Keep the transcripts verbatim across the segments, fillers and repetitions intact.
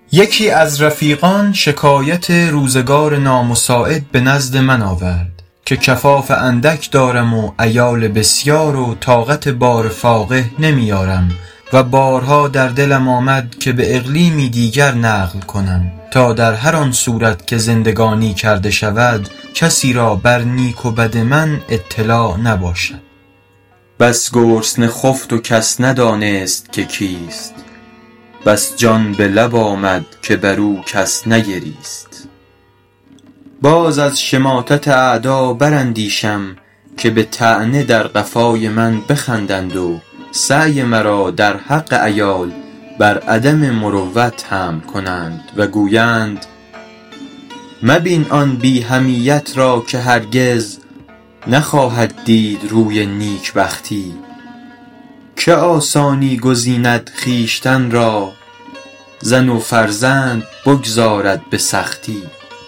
یکی از رفیقان شکایت روزگار نامساعد به نزد من آورد که کفاف اندک دارم و عیال بسیار و طاقت بار فاقه نمیارم و بارها در دلم آمد که به اقلیمی دیگر نقل کنم تا در هر آن صورت که زندگانی کرده شود کسی را بر نیک و بد من اطلاع نباشد. بس گرسنه خفت و کس ندانست که کیست، بس جان به لب آمد که بر او کس نگریست. باز از شماتت اعدا براندیشم که به طعنه در قفای من بخندند و سعی مرا در حق عیال بر عدم مروت حمل کنند و گویند مبین آن بی حمیت را که هرگز نخواهد دید روی نیکبختی، که آسانی گزیند خویشتن را زن و فرزند بگذارد به سختی.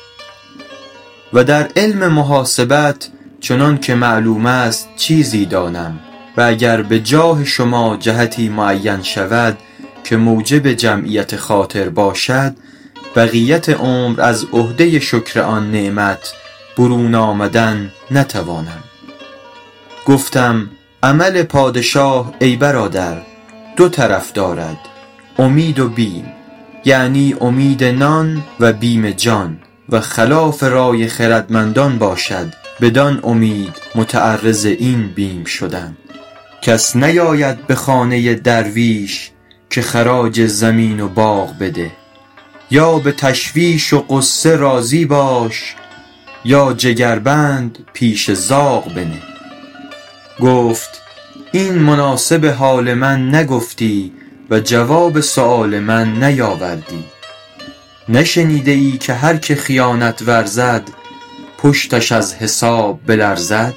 و در علم محاسبت چنان که معلوم است چیزی دانم و اگر به جاه شما جهتی معین شود که موجب جمعیت خاطر باشد بقیت عمر از عهده شکر آن نعمت برون آمدن نتوانم. گفتم عمل پادشاه ای برادر دو طرف دارد، امید و بیم، یعنی امید نان و بیم جان، و خلاف رای خردمندان باشد بدان امید متعرض این بیم شدن. کس نیاید به خانه درویش که خراج زمین و باغ بده، یا به تشویش و قصه راضی باش یا جگربند پیش زاغ بنه. گفت این مناسب حال من نگفتی و جواب سؤال من نیاوردی. نشنیده ای که هر که خیانت ورزد پشتش از حساب بلرزد؟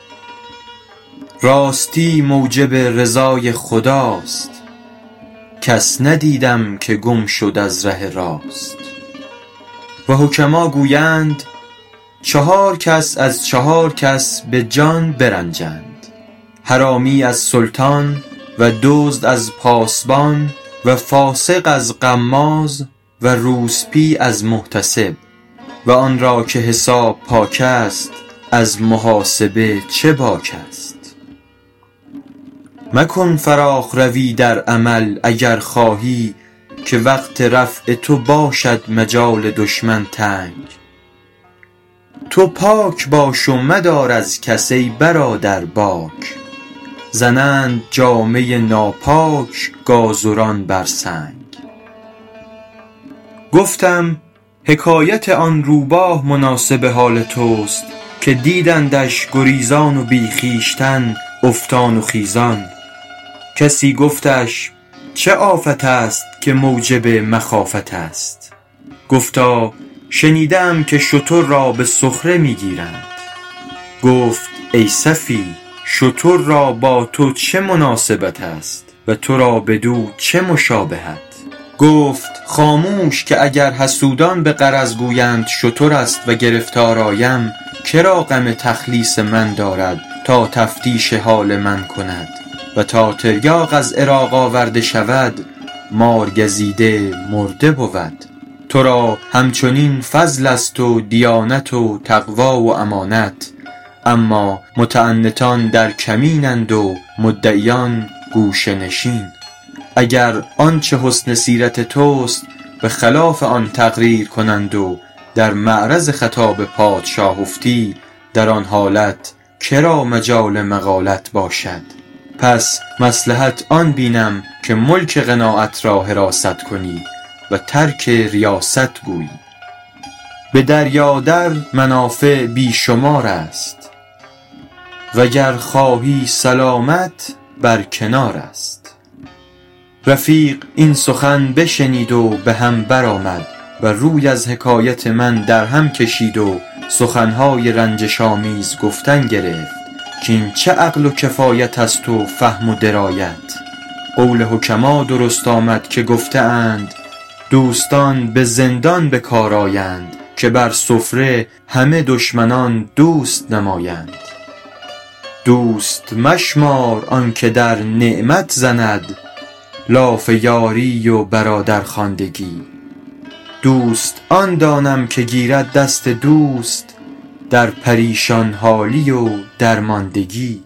راستی موجب رضای خداست، کس ندیدم که گم شد از ره راست. و حکما گویند چهار کس از چهار کس به جان برنجند، حرامی از سلطان و دزد از پاسبان و فاسق از غماز و روسپی از محتسب. و آن را که حساب پاک است از محاسبه چه باک است. مکن فراخ روی در عمل اگر خواهی که وقت رفع تو باشد مجال دشمن تنگ. تو پاک باش و مدار از کسی برادر باک، زنند جامه ناپاک گازران بر سنگ. گفتم حکایت آن روباه مناسب حال توست که دیدندش گریزان و بی خویشتن افتان و خیزان. کسی گفتش چه آفت است که موجب مخافت است؟ گفتا شنیدم که شتر را به سخره میگیرند. گفت ای سفی شتر را با تو چه مناسبت است و تو را بدو چه مشابهت؟ گفت خاموش که اگر حسودان به غرض گویند شتر است و گرفتار آیم، کرا غم تخلیص من دارد تا تفتیش حال من کند؟ و تا تریاق از عراق آورده شود مار گزیده مرده بود. تو را همچنین فضل است و دیانت و تقوا و امانت، اما متعنتان در کمینند و مدعیان گوشه نشین. اگر آنچه حسن سیرت توست به خلاف آن تقریر کنند و در معرض خطاب پادشاه افتی، در آن حالت کرا مجال مقالت باشد؟ پس مصلحت آن بینم که ملک قناعت را حراست کنی و ترک ریاست گویی. به دریا در منافع بی شمار است، وگر خواهی سلامت بر کنار است. رفیق این سخن بشنید و به هم برآمد و روی از حکایت من در هم کشید و سخنهای رنجش آمیز گفتن گرفت که این چه عقل و کفایت است و فهم و درایت. قول حکما درست آمد که گفته اند دوستان به زندان به کار آیند که بر سفره همه دشمنان دوست نمایند. دوست مشمار آن که در نعمت زند لاف یاری و برادر خواندگی. دوست آن دانم که گیرد دست دوست در پریشان حالی و درماندگی.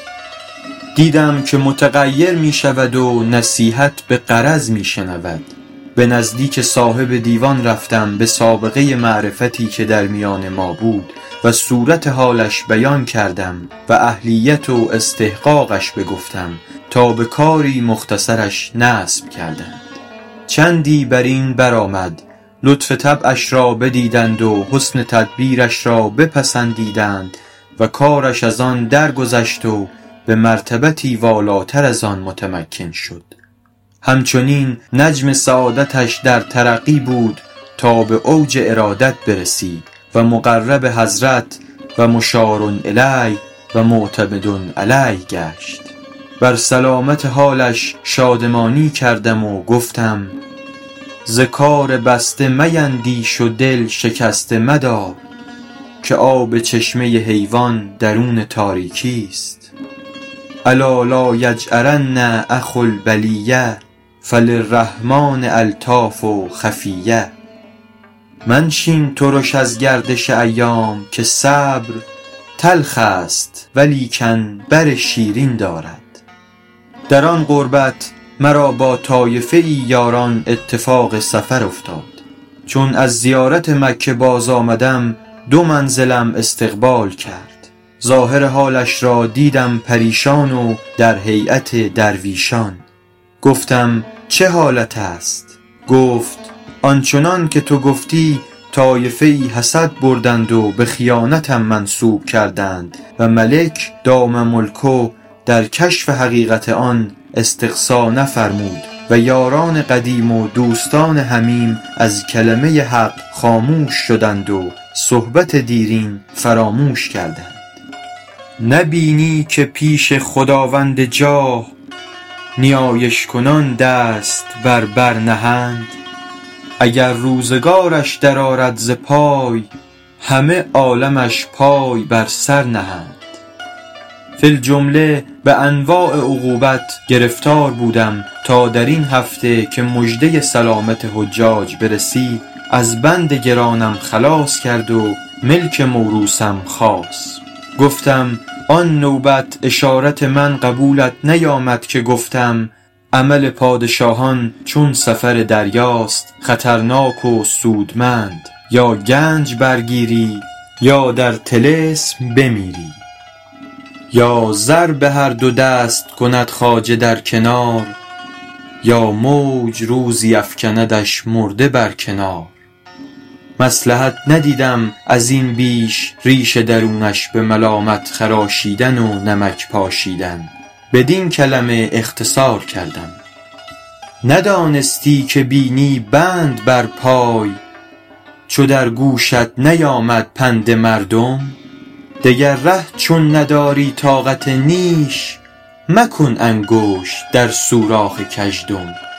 دیدم که متغیر می شود و نصیحت به غرض می شنود. به نزدیک صاحب دیوان رفتم، به سابقه معرفتی که در میان ما بود و صورت حالش بیان کردم و اهلیت و استحقاقش بگفتم تا به کاری مختصرش نصب کردند. چندی بر این برآمد، لطف طبعش را بدیدند و حسن تدبیرش را بپسندیدند و کارش از آن درگذشت و به مرتبتی والاتر از آن متمکن شد. همچنین نجم سعادتش در ترقی بود تا به اوج ارادت برسید و مقرب حضرت و مشار الیه و معتمد علیه گشت. بر سلامت حالش شادمانی کردم و گفتم ز کار بسته میندیش و دل شکسته مدار که آب چشمه حیوان درون تاریکی است. الا لا یجأرن اخو البلیه فللرحمن الطاف و خفیه. منشین ترش از گردش ایام که صبر تلخ است ولیکن بر شیرین دارد. در آن غربت مرا با طایفه ای یاران اتفاق سفر افتاد. چون از زیارت مکه باز آمدم دو منزلم استقبال کرد. ظاهر حالش را دیدم پریشان و در هیئت درویشان. گفتم چه حالت است؟ گفت آنچنان که تو گفتی طایفه ای حسد بردند و به خیانتم منسوب کردند و ملک دام ملکو در کشف حقیقت آن استقصا نفرمود و یاران قدیم و دوستان حمیم از کلمه حق خاموش شدند و صحبت دیرین فراموش کردند. نبینی که پیش خداوند جاه نیایش کنان دست بر بر نهند؟ اگر روزگارش درآرد ز پای همه عالمش پای بر سر نهند. فی الجمله به انواع عقوبت گرفتار بودم تا در این هفته که مژده سلامت حجاج برسید از بند گرانم خلاص کرد و ملک موروثم خاص. گفتم آن نوبت اشارت من قبولت نیامد که گفتم عمل پادشاهان چون سفر دریاست خطرناک و سودمند، یا گنج برگیری یا در طلسم بمیری. یا زر به هر دو دست کند خواجه در کنار، یا موج روزی افکندش مرده بر کنار. مصلحت ندیدم از این بیش ریش درونش به ملامت خراشیدن و نمک پاشیدن. بدین کلمه اختصار کردم. ندانستی که بینی بند بر پای چو در گوشت نیامد پند مردم؟ دگر ره چون نداری طاقت نیش مکن انگشت در سوراخ کژدم.